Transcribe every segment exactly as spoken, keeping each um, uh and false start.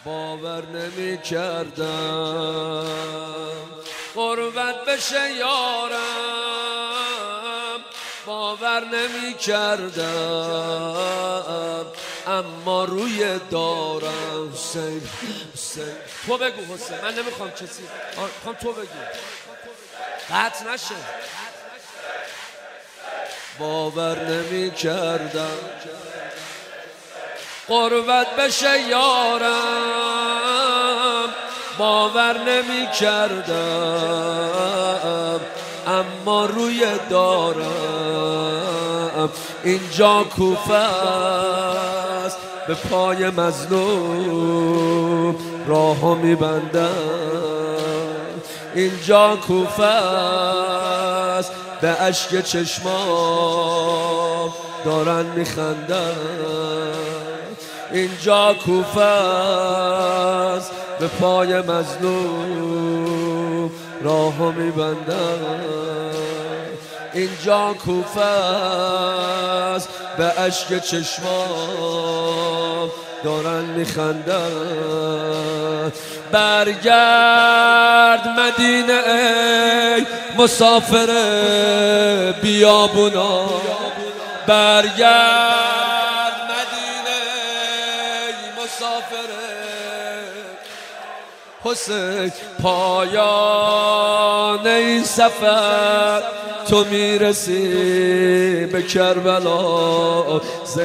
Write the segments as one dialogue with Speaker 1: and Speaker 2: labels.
Speaker 1: باور نمی کردم غربت بشه یارم، باور نمی کردم اما روی دارم. حسین حسین تو بگو حسین، من نمیخوام کسی، میخوام تو بگو قطع نشه. باور نمی کردم غربت بشه یارم، باور نمی کردم اما روی دارم. اینجا کوفه است به پای مظلوم راهو میبندم. اینجا کوفه است به اشک چشمام دارن میخندن. اینجا کوفه است به پای مظلوم راهو میبندن. اینجا کوفه است به اشک چشمام دارن میخندن. برگرد مدینه ای مسافر بیابونا، برگرد مدینه ای مسافر حسین. پایان این سفر تو میرسی به کربلا،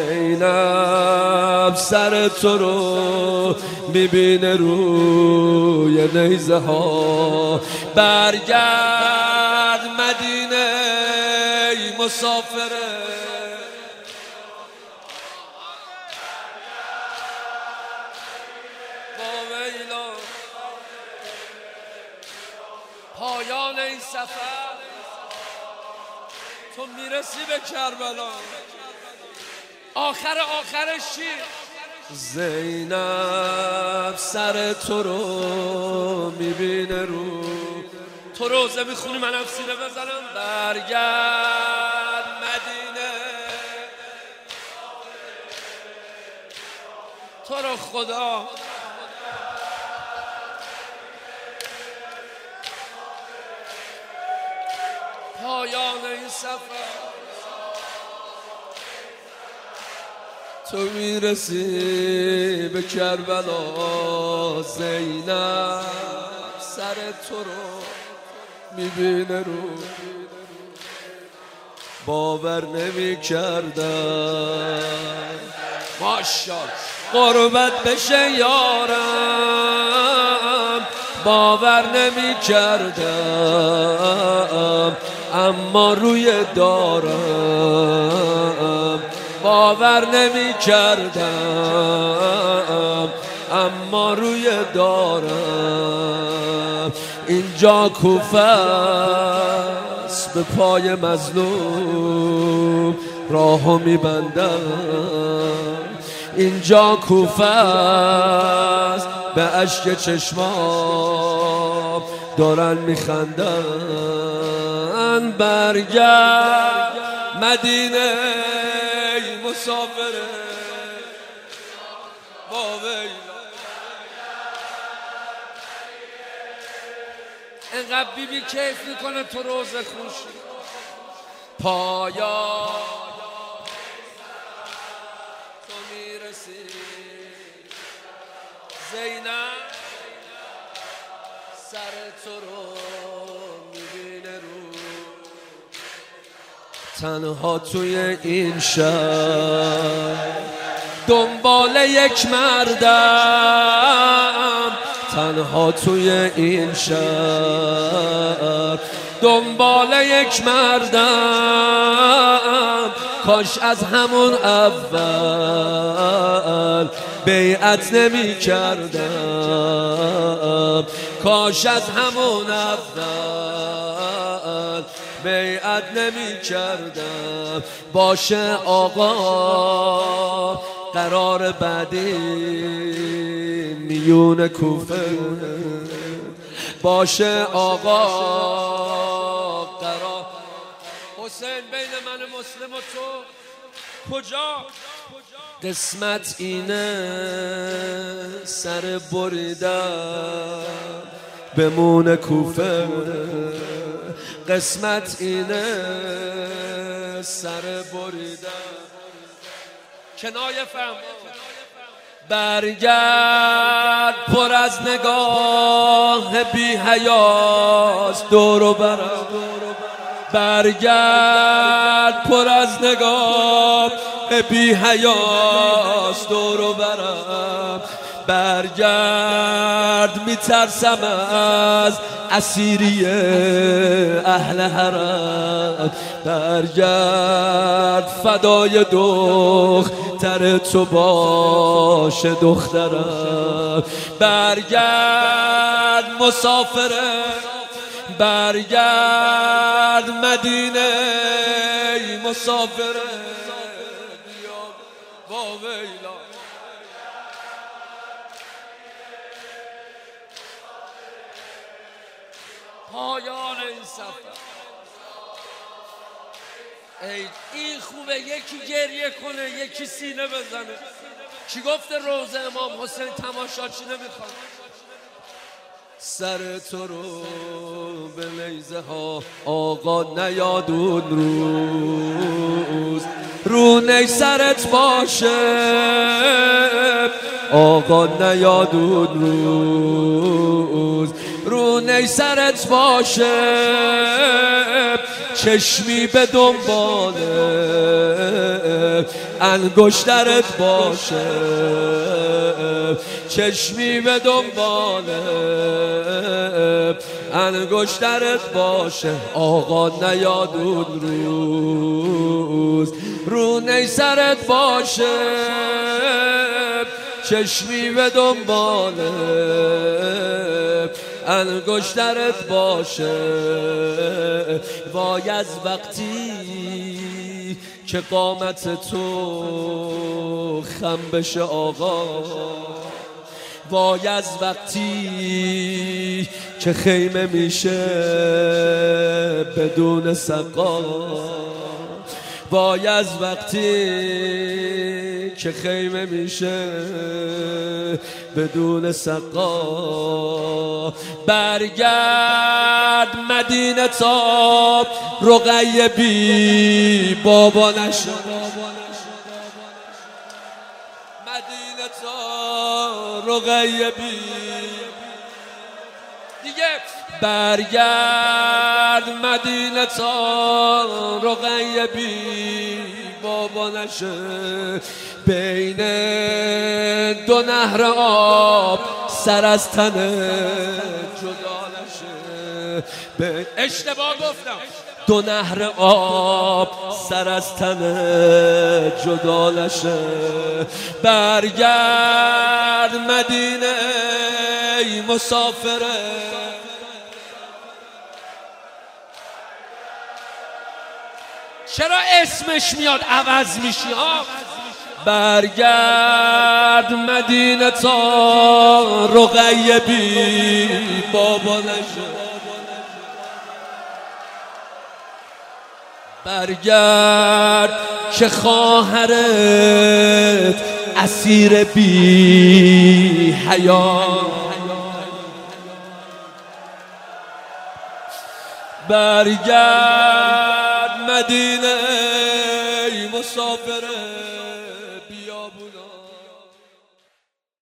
Speaker 1: زینب سر تو رو میبینه روی نیزه ها. برگرد مدینه ای مسافره، پایان این سفر تو میرسی به کربلا. آخر آخرش چی؟ زینب سر تو رو میبینه رو تو روزه میخونی، منم سینه بزنم. برگرد مدینه تو رو خدا، پایان این سفر تو میرسی به کربلا. زینب سر تو رو میبینه رو باور نمی کردم ماشاءالله غربت بشه یارم، باور نمی کردم اما روی دارم. باور نمی کردم اما روی دارم. اینجا کوفه است به پای مظلوم راهو میبندم. اینجا کوفه است به اشک چشمام دارن میخندن. برگرد مدینه مسافره با ویلا. اینقدر بی بی کیف میکنه تو روز خوشی. پایا تو میرسی زینب سر تو رو میبینه رو. تنها توی این شهر دنبال یک مردم، تنها توی این شهر دنبال یک مردم. کاش از همون اول بیعت نمی کردم، کاش از همون اول بیعت نمی کردم. باشه آقا قرار بعدی میون کوفه، باشه آقا قرار. حسین بین من مسلم و تو کجا؟ قسمت اینه سر بریدم بمونه کوفه، قسمت اینه سر بریدم. کنایه فرما برگرد پر از نگاه بی حیاست دور و برم، برگرد پر از نگاه بی حیاست دور و برم، برگرد میترسم از اسیری اهل حرم، برگرد فدای دختر تو باش دخترم، برگرد مسافره، برگرد مدینه مسافره، بیا با ویلا. پایان این سفر. ای این خوبه یکی گریه کنه یکی سینه بزنه. کی گفته روزه امام حسین تماشاچی نمیخواد؟ سر تو رو به نیزه ها آقا نیاد اون روز، رو نی سرت باشه آقا نیاد اون روز، رو نی سرت باشه چشمی به دنباله انگشترت باشه، چشمی به دنباله انگشترت باشه آقا نیاد اون روز، رو نی سرت باشه چشمی به دنباله انگشترت باشه. وای از وقتی که قامت تو خم بشه آقا، وای از وقتی که خیمه میشه بدون سقا، وای از وقتی که خیمه میشه بدون سقا، برگرد مدینه تا رقیه بی بابا نشد، مدینه تا رقیه بی دیگه، برگرد مدینه تا رقیه بی بابا نشه، بین دو نهر آب سر از تنه جدا نشه، به اشتباه گفتم دو نهر آب سر از تنه جدا نشه، برگرد مدینه ای مسافره، چرا اسمش میاد عوض میشی ها؟ برگرد مدینه تا رقیه بی بابا نشه، برگرد که خواهرت اسیر بی حیا، برگرد مدینه مسافره